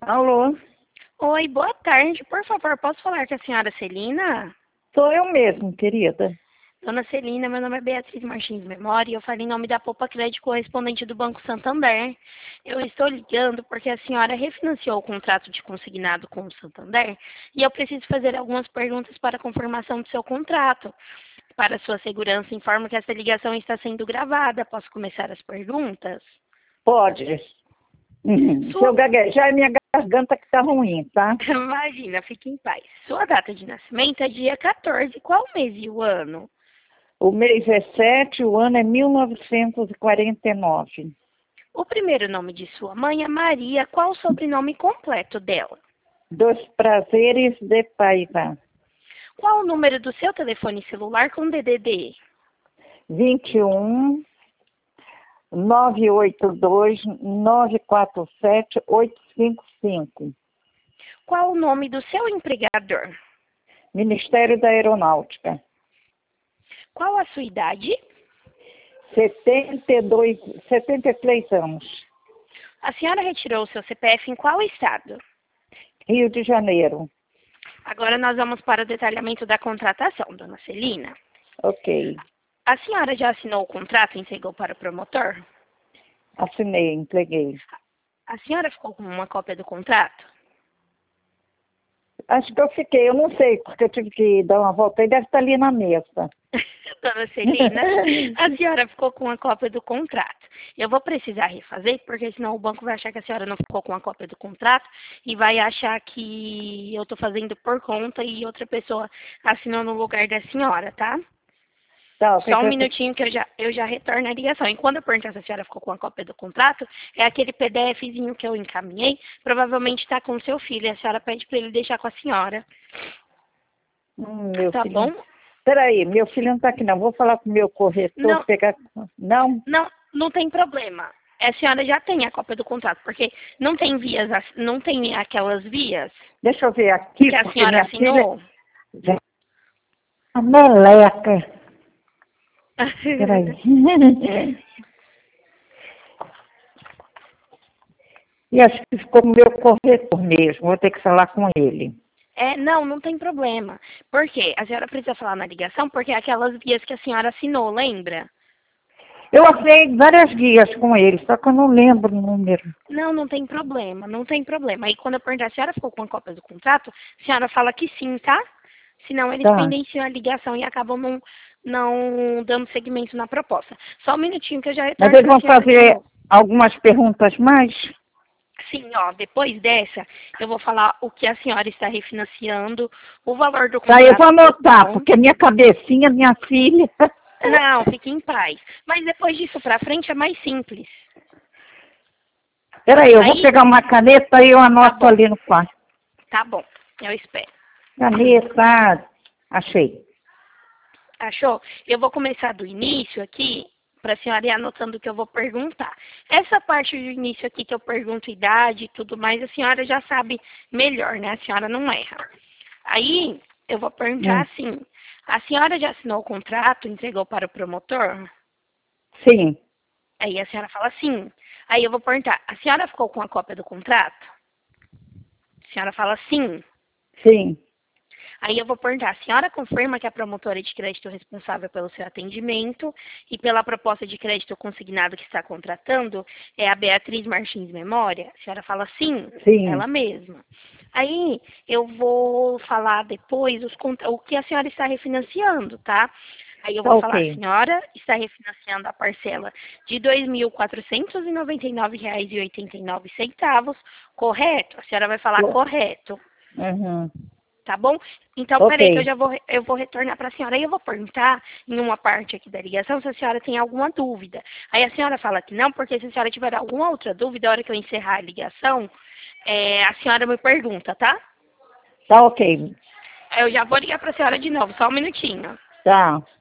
Alô, Oi, boa tarde. Por favor, posso falar com a senhora Celina? sou eu mesmo, querida. Dona Celina, meu nome é Beatriz Martins Memória e eu falo em nome da Poupa Crédito correspondente do Banco Santander. Eu estou ligando porque a senhora refinanciou o contrato de consignado com o Santander e eu preciso fazer algumas perguntas para a confirmação do seu contrato. Para sua segurança, informo que essa ligação está sendo gravada. Posso começar as perguntas? Pode. Se eu Sua... gaguejar, é minha garganta que tá ruim, tá? Imagina, fique em paz. Sua data de nascimento é dia 14. Qual mês e o ano? O mês é 7, o ano é 1949. O primeiro nome de sua mãe é Maria. Qual o sobrenome completo dela? Dos prazeres de Paiva. Qual o número do seu telefone celular com DDD? 21 982 947 855. Qual o nome do seu empregador? Ministério da Aeronáutica. Qual a sua idade? 73 anos. A senhora retirou o seu CPF em qual estado? Rio de Janeiro. Agora nós vamos para o detalhamento da contratação, dona Celina. Ok. A senhora já assinou o contrato e entregou para o promotor? Assinei, entreguei. A senhora ficou com uma cópia do contrato? Acho que eu fiquei, eu não sei, porque eu tive que dar uma volta e deve estar ali na mesa. Dona Celina, a senhora ficou com a cópia do contrato. Eu vou precisar refazer, porque senão o banco vai achar que a senhora não ficou com a cópia do contrato e vai achar que eu estou fazendo por conta e outra pessoa assinou no lugar da senhora, tá? Tá, Só um minutinho que eu já retorno a ligação. E quando eu perguntar se a senhora ficou com a cópia do contrato, é aquele PDFzinho que eu encaminhei, provavelmente está com o seu filho. A senhora pede para ele deixar com a senhora. Meu Tá filho. bom? Peraí, meu filho não está aqui não. Vou falar com o meu corretor, Não, pegar. Não? não tem problema. A senhora já tem a cópia do contrato, porque não tem vias, não tem aquelas vias Deixa eu ver aqui, que a porque senhora minha filha. assinou. A meleca. Peraí. E acho que ficou o meu corretor mesmo. Vou ter que falar com ele. Não tem problema. Por quê? A senhora precisa falar na ligação, porque é aquelas vias que a senhora assinou, lembra? Eu assinei várias guias com ele, só que eu não lembro o número. Não tem problema, não tem problema. Aí quando eu perguntar se a senhora ficou com a cópia do contrato, a senhora fala que sim, tá? Senão eles Tá. pendenciam a ligação e acabam não dando seguimento na proposta. Só um minutinho que eu já Mas retorno eles para a vão senhora de fazer novo. algumas perguntas mais? Sim, ó, depois dessa, eu vou falar o que a senhora está refinanciando, o valor do Tá, eu vou contrato anotar, total. porque minha cabecinha, minha filha. Não, fique em paz. Mas depois disso para frente é mais simples. Peraí, eu vou Aí, pegar uma caneta e eu tá anoto bom, ali no quarto. tá bom, eu espero. Caneta, achei. Achou? Eu vou começar do início aqui, para a senhora ir anotando o que eu vou perguntar. Essa parte do início aqui que eu pergunto idade e tudo mais, a senhora já sabe melhor, né? A senhora não erra. Aí, eu vou perguntar Hum, assim, a senhora já assinou o contrato, entregou para o promotor? sim, Aí a senhora fala sim. Aí eu vou perguntar, a senhora ficou com a cópia do contrato? A senhora fala sim. sim. Aí eu vou perguntar, a senhora confirma que a promotora de crédito responsável pelo seu atendimento e pela proposta de crédito consignado que está contratando é a Beatriz Martins Memória? A senhora fala sim, Sim, ela mesma. Aí eu vou falar depois o que a senhora está refinanciando, tá? Aí eu tá vou falar, a ok. senhora está refinanciando a parcela de R$ 2.499,89, correto? A senhora vai falar correto. Uhum. Tá bom? Então, Ok, peraí que eu vou retornar para a senhora. Aí eu vou perguntar em uma parte aqui da ligação se a senhora tem alguma dúvida. Aí a senhora fala que não, porque se a senhora tiver alguma outra dúvida, a hora que eu encerrar a ligação, a senhora me pergunta, tá? tá ok. Aí eu já vou ligar para a senhora de novo, só um minutinho. Tá.